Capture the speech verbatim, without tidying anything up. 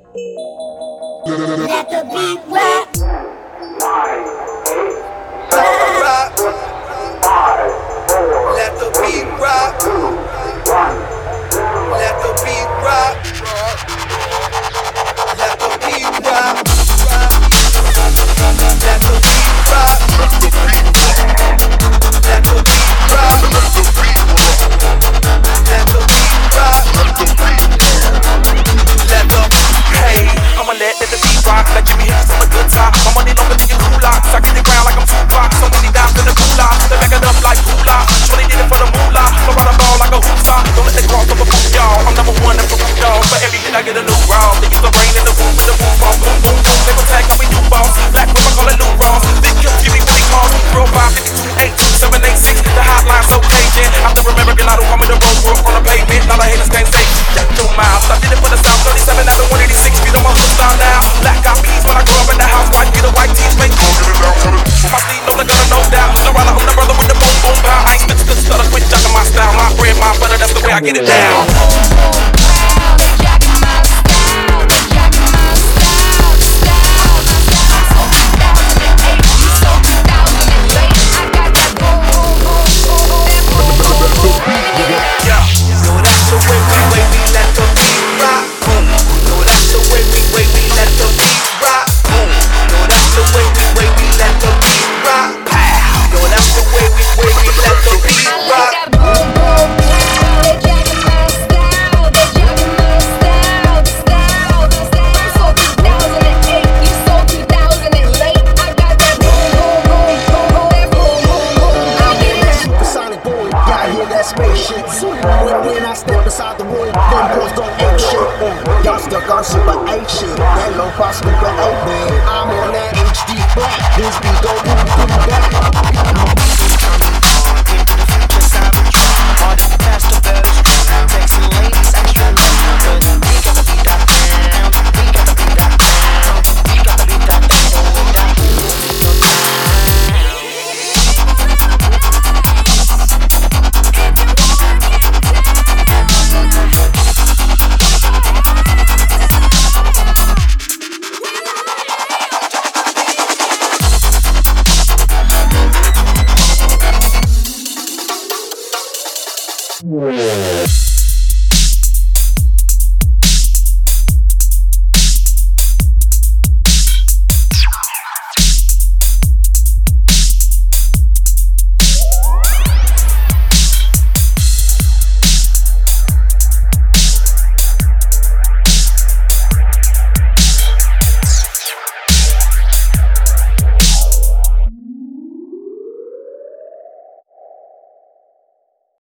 Let the beat rap. Rock. Let the beat rock. Let the beat rock. Let the beat rock. Let the beat rock. Let the beat rock. Let the beat rock. Let the hey, I'ma let let the beat rock. Let you hear some of good time. My money longer than your cool locks. I get it round like I'm Tupac. So many dimes in the cooler. They back it up like hula. Shorty did it for the moolah. So ride a ball like a hoop star. Don't let the cross over boom, y'all. I'm number one and for boom, y'all. For every hit I get a new raw. They use the brain in the boom with the boom boom boom boom boom. They gon' tag and we do balls. Black women call it Lou Ross. Big kill, give me really calls. Real five fifty-two eight two seven eight six. The hotline so caging. I still remember Gelato call me the road work on the pavement. Now the haters can't say shut your mouth. I did it for the South thirty-seven after one eighty-six feet. I'm a hood star now. Black copies when I grow up in the house. White get a white tees make go get it down. My sleeve no nigga no doubt. No rider, I'm the brother with the boom boom pound. I ain't spit to stutter, quit jocking my style. My bread, my butter, that's the way I get it down. When I step inside the room, them boys go ape shit. Y'all stuck on super eight shit. That low cost super eight man. I'm on that H D black. This beat go boom boom back.